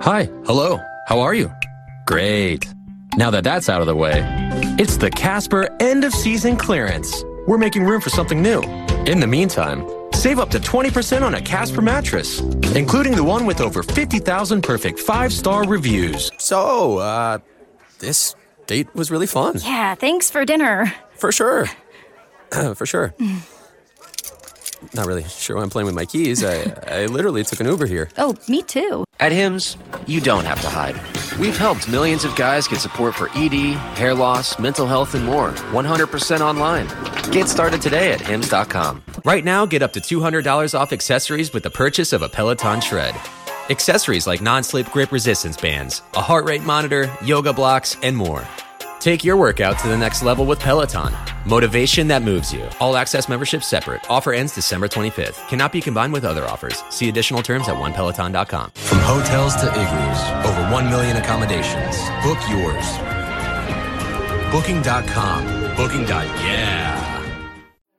Hi, hello, how are you? Great. Now that that's out of the way, it's the Casper end of season clearance. We're making room for something new. In the meantime, save up to 20% on a Casper mattress, including the one with over 50,000 perfect 5-star reviews. So, this date was really fun. Yeah, thanks for dinner. For sure. For sure. Not really sure why I'm playing with my keys. I literally took an Uber here. Oh, me too. At Hims, you don't have to hide. We've helped millions of guys get support for ED, hair loss, mental health, and more 100% online. Get started today at Hims.com. Right now, get up to $200 off accessories with the purchase of a Peloton Shred. Accessories like non-slip grip resistance bands, a heart rate monitor, yoga blocks, and more. Take your workout to the next level with Peloton. Motivation that moves you. All access membership separate. Offer ends December 25th. Cannot be combined with other offers. See additional terms at onepeloton.com. From hotels to igloos, over 1 million accommodations. Book yours. Booking.com. Yeah.